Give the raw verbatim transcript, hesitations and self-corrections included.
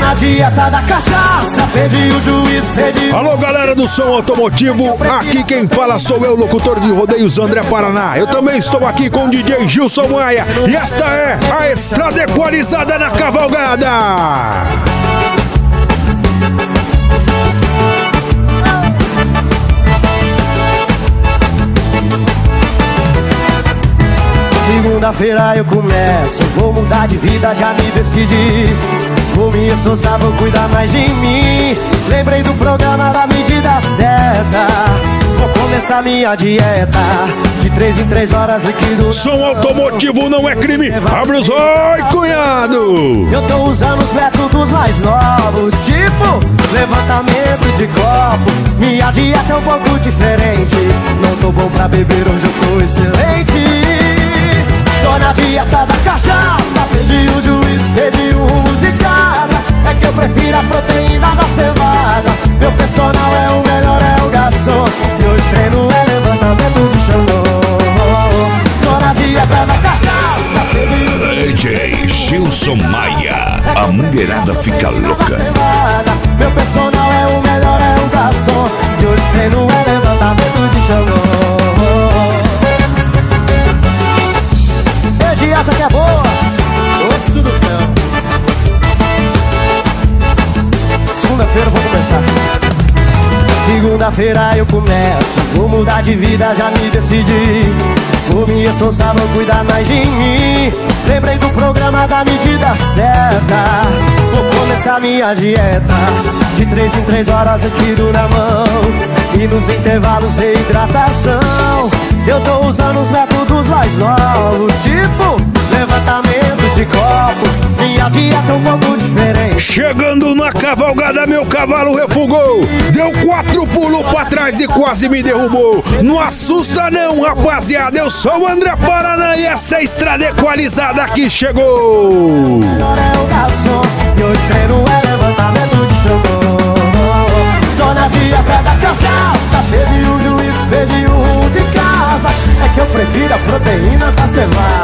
na dieta da cachaça, pedi o juiz, pedi... Alô, galera do som automotivo, aqui quem fala sou eu, locutor de rodeios André Paraná. Eu também estou aqui com o D J Gilson Maia e esta é a estrada equalizada na cavalgada. Segunda-feira eu começo, vou mudar de vida, já me decidi. Vou me esforçar, vou cuidar mais de mim. Lembrei do programa da medida certa. Vou começar minha dieta de três em três horas líquido. Som automotivo não é crime. Abre os olhos, cunhado. Eu tô usando os métodos mais novos, tipo levantamento de copo. Minha dieta é um pouco diferente. Não tô bom pra beber, hoje eu tô excelente. Tô na dieta da cachaça, pedi o juiz, pedi o rumo de casa. É que eu prefiro a proteína da cevada. Meu personal é o melhor, é o garçom. Meus treinos é levantamento de xandô. Tô na dieta da cachaça, pedi o juiz, D J Gilson Maia, a mulherada fica louca. Meu personal é o melhor, é o garçom. Meus treinos é levantamento de xandô. Dieta que é boa, osso do céu. Segunda-feira eu vou começar. Segunda-feira eu começo, vou mudar de vida, já me decidi. Vou me esforçar, vou cuidar mais de mim. Lembrei do programa da medida certa. Vou começar minha dieta de três em três horas líquido na mão. E nos intervalos reidratação. Eu tô usando os métodos mais novos, tipo levantamento de copo. Minha dieta é um pouco diferente. Chegando na cavalgada, meu cavalo refugou. Deu quatro pulos pra trás e quase me derrubou. Não assusta não, rapaziada. Eu sou o André Paraná e essa é a estrada equalizada que chegou. É o garçom, e hoje treino é levantamento de xandô. Tô na dieta da cachaça, pedi o juiz, pedi o rumo de casa. É que eu prefiro a proteína da cevada.